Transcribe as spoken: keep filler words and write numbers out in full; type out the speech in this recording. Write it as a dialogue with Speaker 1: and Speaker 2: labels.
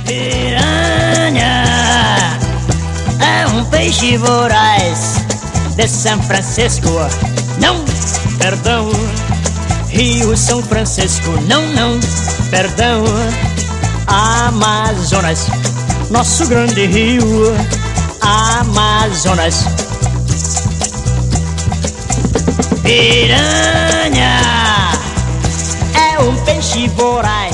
Speaker 1: Piranha é um peixe voraz de São Francisco, não, perdão. Rio São Francisco, não, não, perdão. Amazonas, nosso grande rio, Amazonas. Piranha é um peixe voraz